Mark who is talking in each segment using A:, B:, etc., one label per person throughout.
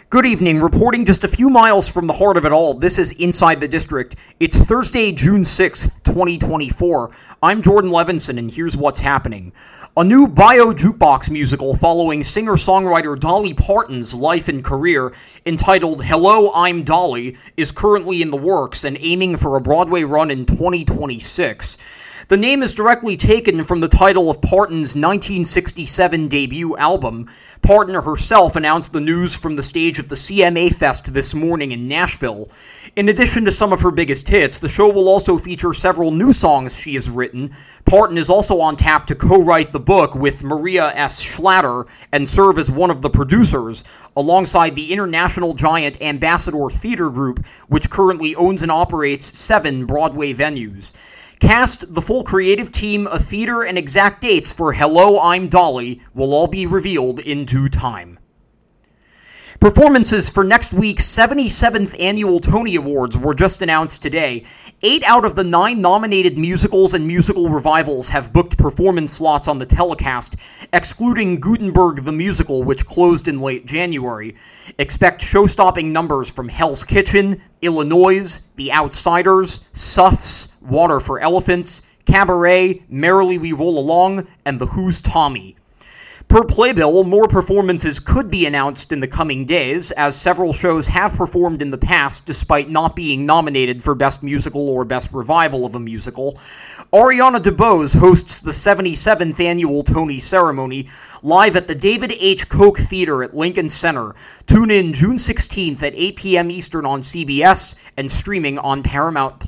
A: Good evening. Reporting just a few miles from the heart of it all, this is Inside the District. It's Thursday, June 6th, 2024. I'm Jordan Levinson, and here's what's happening. A new bio-jukebox musical following singer-songwriter Dolly Parton's life and career, entitled Hello, I'm Dolly, is currently in the works and aiming for a Broadway run in 2026. The name is directly taken from the title of Parton's 1967 debut album. Parton herself announced the news from the stage of the CMA Fest this morning in Nashville. In addition to some of her biggest hits, the show will also feature several new songs she has written. Parton is also on tap to co-write the book with Maria S. Schlatter and serve as one of the producers, alongside the international giant Ambassador Theater Group, which currently owns and operates 7 Broadway venues. Cast, the full creative team, a theater, and exact dates for Hello, I'm Dolly will all be revealed in due time. Performances for next week's 77th Annual Tony Awards were just announced today. 8 out of the 9 nominated musicals and musical revivals have booked performance slots on the telecast, excluding Gutenberg the Musical, which closed in late January. Expect show-stopping numbers from Hell's Kitchen, Illinois, The Outsiders, Suffs, Water for Elephants, Cabaret, Merrily We Roll Along, and The Who's Tommy. Per Playbill, more performances could be announced in the coming days, as several shows have performed in the past despite not being nominated for Best Musical or Best Revival of a Musical. Ariana DeBose hosts the 77th Annual Tony Ceremony live at the David H. Koch Theater at Lincoln Center. Tune in June 16th at 8 p.m. Eastern on CBS and streaming on Paramount+.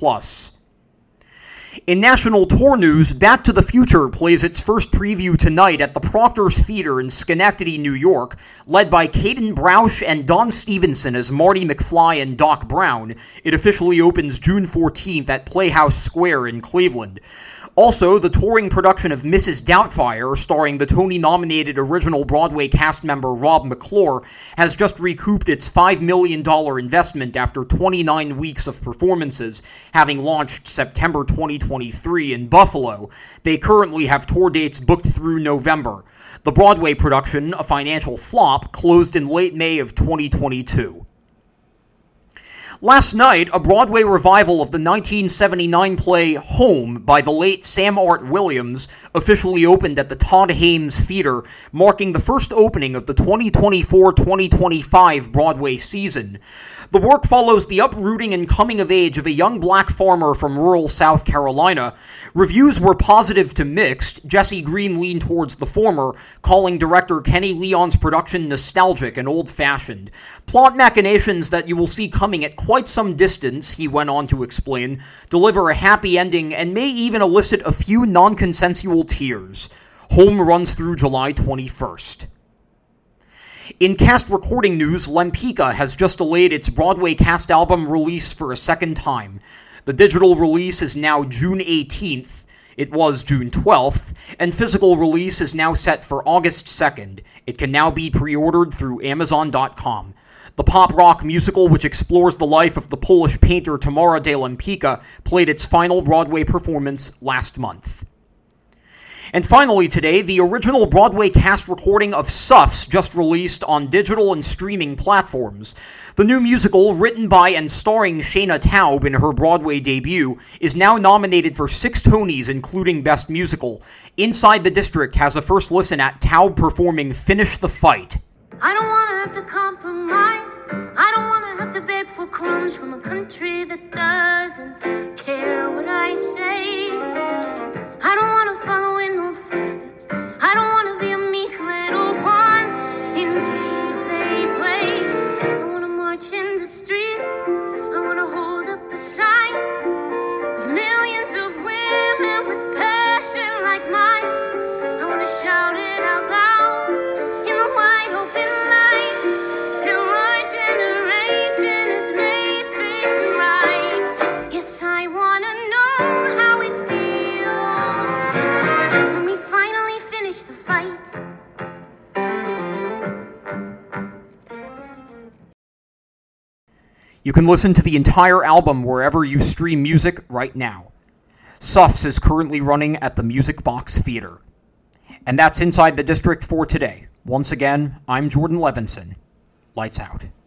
A: In national tour news, Back to the Future plays its first preview tonight at the Proctor's Theater in Schenectady, New York, led by Caden Broush and Don Stevenson as Marty McFly and Doc Brown. It officially opens June 14th at Playhouse Square in Cleveland. Also, the touring production of Mrs. Doubtfire, starring the Tony-nominated original Broadway cast member Rob McClure, has just recouped its $5 million investment after 29 weeks of performances, having launched September 2023 in Buffalo. They currently have tour dates booked through November. The Broadway production, a financial flop, closed in late May of 2022. Last night, a Broadway revival of the 1979 play Home by the late Sam Art Williams officially opened at the Todd Hames Theater, marking the first opening of the 2024-2025 Broadway season. The work follows the uprooting and coming of age of a young black farmer from rural South Carolina. Reviews were positive to mixed. Jesse Green leaned towards the former, calling director Kenny Leon's production nostalgic and old-fashioned. Plot machinations that you will see coming at quite some distance, he went on to explain, deliver a happy ending and may even elicit a few non-consensual tears. Home runs through July 21st. In cast recording news, Lempicka has just delayed its Broadway cast album release for a second time. The digital release is now June 18th. It was June 12th, and physical release is now set for August 2nd. It can now be pre-ordered through Amazon.com. The pop-rock musical, which explores the life of the Polish painter Tamara de Lempicka, played its final Broadway performance last month. And finally today, the original Broadway cast recording of Suffs just released on digital and streaming platforms. The new musical, written by and starring Shayna Taub in her Broadway debut, is now nominated for 6 Tonys, including Best Musical. Inside the District has a first listen at Taub performing Finish the Fight.
B: I don't want to have to compromise. I don't want to have to beg for crumbs from a country that doesn't care what I say. I don't want to follow in no footsteps. I don't want to be a meek little pawn in games they play. I want to march in the street. I want to hold up a sign with millions of women with passion like mine. I want to shout it out loud in the wide open light till our generation has made things right. Yes, I want to know how it feels when we finally finish the fight.
A: You can listen to the entire album wherever you stream music right now. Suffs is currently running at the Music Box Theater. And that's Inside the District for today. Once again, I'm Jordan Levinson. Lights out.